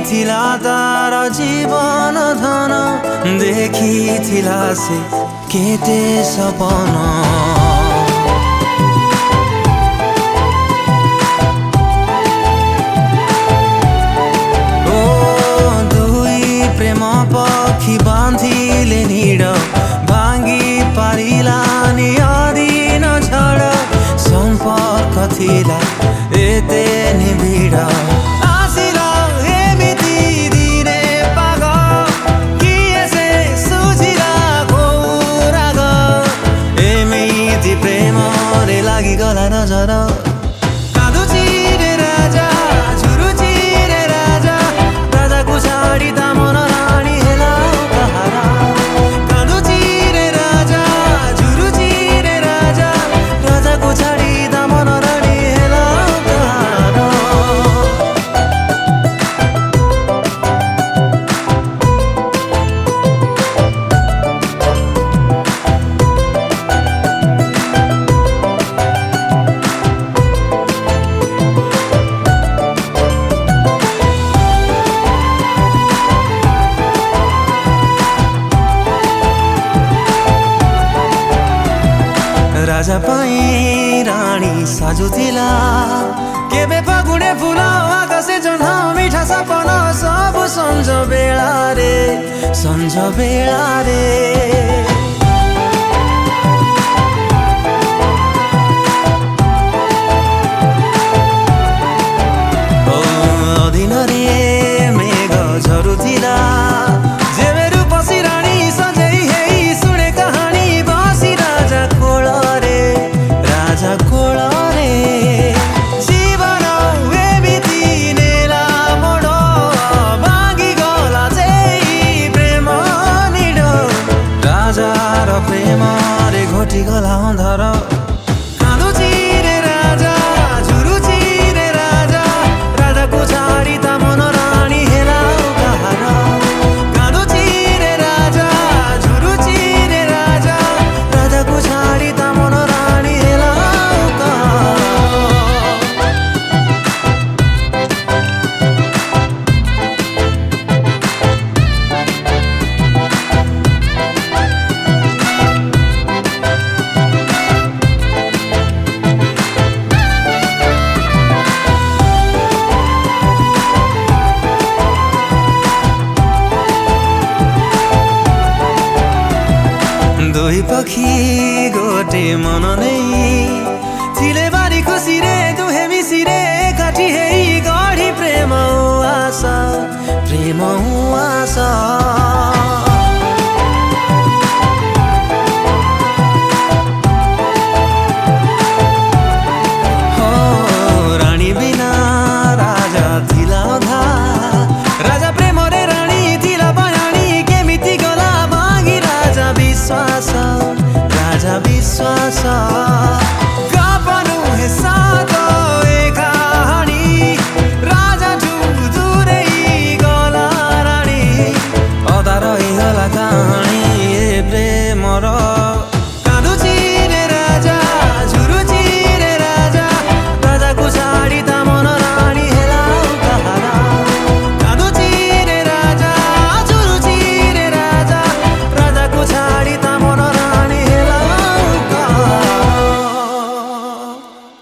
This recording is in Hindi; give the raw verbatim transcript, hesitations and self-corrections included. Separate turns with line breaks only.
थिला तार जीवन धन देखिथिला से केते सपन पक्षी बांधिले नीड भांगी पारिलानी अधीन झड संपर्क थिला एते निबिड आसिला एमिति दिने पाग किएसे सुझिला घोराग एमिति प्रेमले लागिगला नजर राजा पाई रानी साजुथिला केबे फागुने फूल आकाशे जन्ह मिठा सपन सब संझ बेला रे संझ बेला रे ओ अधीन रे मेघ झरुथिला जेबे रूपसी रानी सजै हेई सुने कहानी बसी राजा कोल कोଳରେ जीवन एमिति नेला मोड भागिगला चाहिँ प्रेम निड राजार प्रेमले घोटिगला अन्धार काँदुची रे राजा झुरुची रे राजा राजाको छाडी त मन रानी हेला कहार काँदुची रे राजा झुरुची रे राजा राजाको छाडी त मन रानी हेला दुई पक्षी गोटे मन नै थिले बारी खुसी रे दुहे मिसी रे काटी हेई गढी प्रेम आशा प्रेम आशा हो रानी बिना राजा थिला धा राजा प्रेम रे रानी थिला बयानी केमिति गला मागी राजा विश्वास राजा विश्वास कापनु हे साथ ए कहानी राजा ठु दूरै गला रानी अदा रहिगला कहानी।